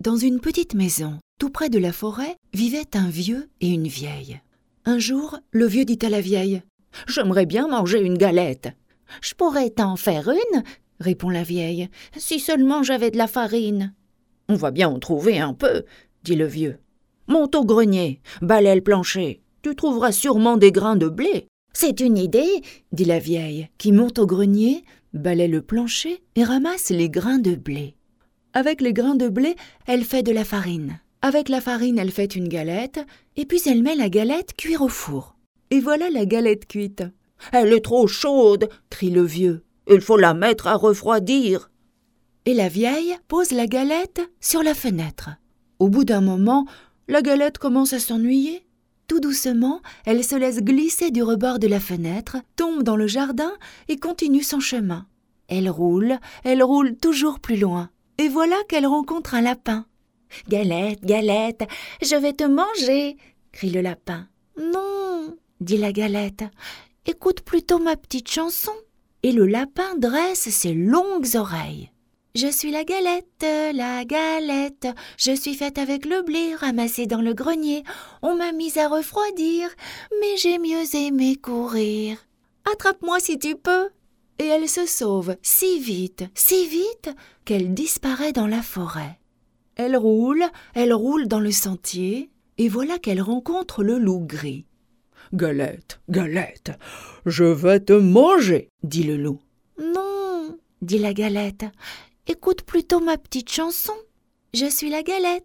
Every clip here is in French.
Dans une petite maison, tout près de la forêt, vivaient un vieux et une vieille. Un jour, le vieux dit à la vieille : « J'aimerais bien manger une galette. »« Je pourrais t'en faire une, » répond la vieille, « si seulement j'avais de la farine. »« On va bien en trouver un peu, » dit le vieux. « Monte au grenier, balaie le plancher, tu trouveras sûrement des grains de blé. »« C'est une idée, » dit la vieille, qui monte au grenier, balaie le plancher et ramasse les grains de blé. Avec les grains de blé, elle fait de la farine. Avec la farine, elle fait une galette, et puis elle met la galette cuire au four. Et voilà la galette cuite. « Elle est trop chaude !» crie le vieux. « Il faut la mettre à refroidir !» Et la vieille pose la galette sur la fenêtre. Au bout d'un moment, la galette commence à s'ennuyer. Tout doucement, elle se laisse glisser du rebord de la fenêtre, tombe dans le jardin et continue son chemin. Elle roule toujours plus loin. Et voilà qu'elle rencontre un lapin. « Galette, galette, je vais te manger !» crie le lapin. « Non !» dit la galette. « Écoute plutôt ma petite chanson. » Et le lapin dresse ses longues oreilles. « Je suis la galette, je suis faite avec le blé ramassé dans le grenier. On m'a mise à refroidir, mais j'ai mieux aimé courir. Attrape-moi si tu peux !» Et elle se sauve si vite, qu'elle disparaît dans la forêt. Elle roule dans le sentier, et voilà qu'elle rencontre le loup gris. « Galette, galette, je vais te manger !» dit le loup. « Non !» dit la galette. « Écoute plutôt ma petite chanson. Je suis la galette,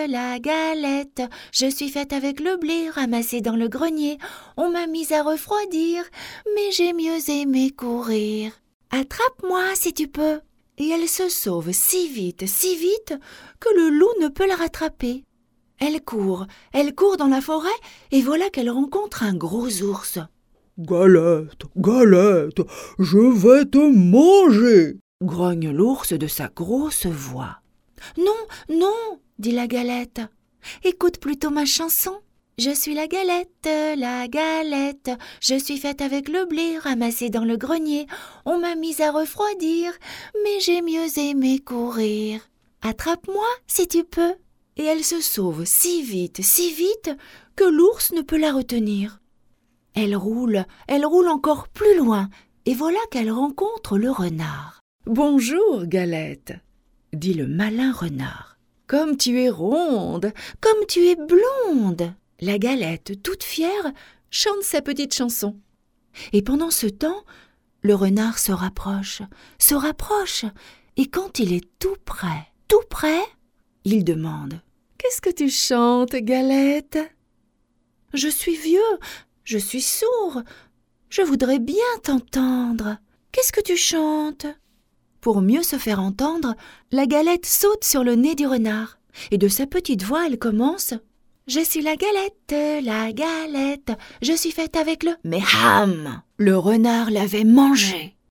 je suis faite avec le blé ramassé dans le grenier. On m'a mise à refroidir, mais j'ai mieux aimé courir. Attrape-moi si tu peux !» Et elle se sauve si vite, que le loup ne peut la rattraper. Elle court dans la forêt, et voilà qu'elle rencontre un gros ours. « Galette, galette, je vais te manger !» grogne l'ours de sa grosse voix. « Non, non !» dit la galette. « Écoute plutôt ma chanson. Je suis la galette, je suis faite avec le blé ramassé dans le grenier. On m'a mise à refroidir, mais j'ai mieux aimé courir. Attrape-moi si tu peux !» Et elle se sauve si vite que l'ours ne peut la retenir. Elle roule encore plus loin, et voilà qu'elle rencontre le renard. « Bonjour, galette !» dit le malin renard. « Comme tu es ronde, comme tu es blonde !» La galette, toute fière, chante sa petite chanson. Et pendant ce temps, le renard se rapproche, et quand il est tout près, il demande : « Qu'est-ce que tu chantes, galette ? » ?»« Je suis vieux, je suis sourd, je voudrais bien t'entendre. Qu'est-ce que tu chantes ?» Pour mieux se faire entendre, la galette saute sur le nez du renard, et de sa petite voix, elle commence : « Je suis la galette, je suis faite avec le... » Mais ham ! Le renard l'avait mangée.